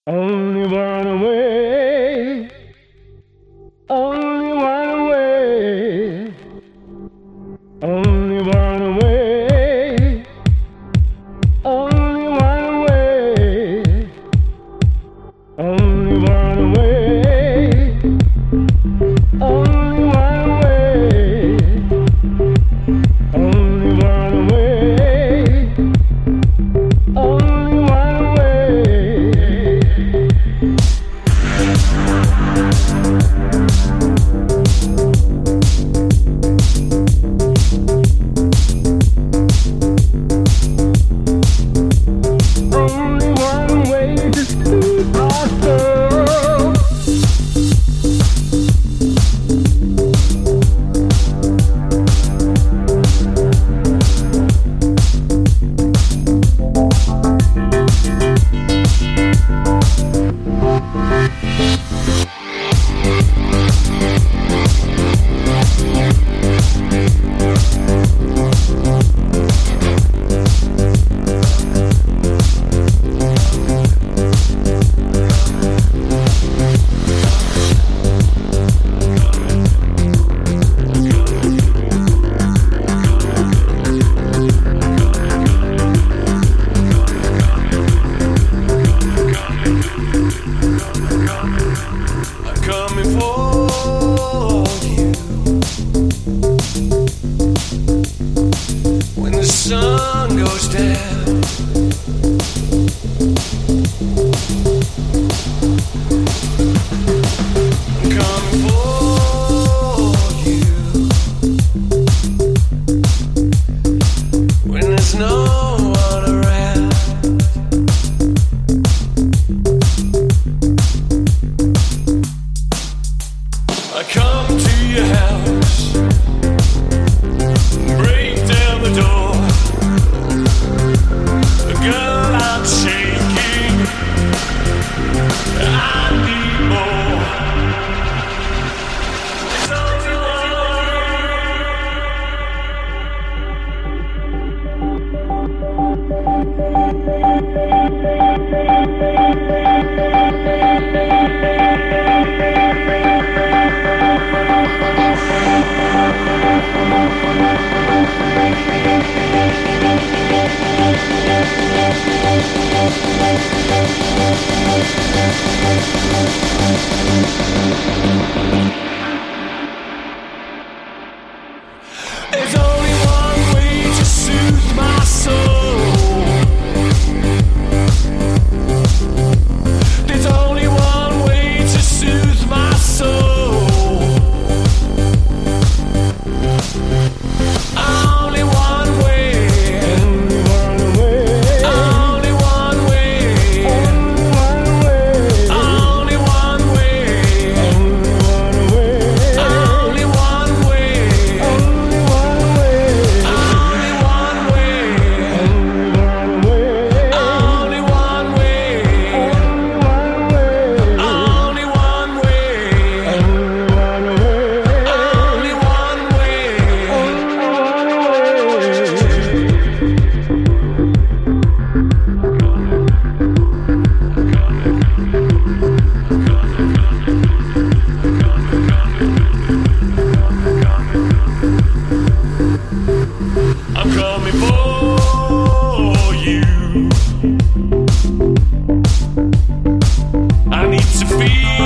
Only one way, only one way, only one way, only one way, only one way, only one way, only one way, only one way. Only one way to soothe our soul. Coming for you when the sun goes down. I'm coming for you when there's no one around. I come to your house, break down the door. Girl, I'm shaking, I need more. It's only There's only one way to soothe my soul. There's only one way to soothe my soul. Only one way. Only one way. Only one way. Only one way. I'm coming for you. I need to feel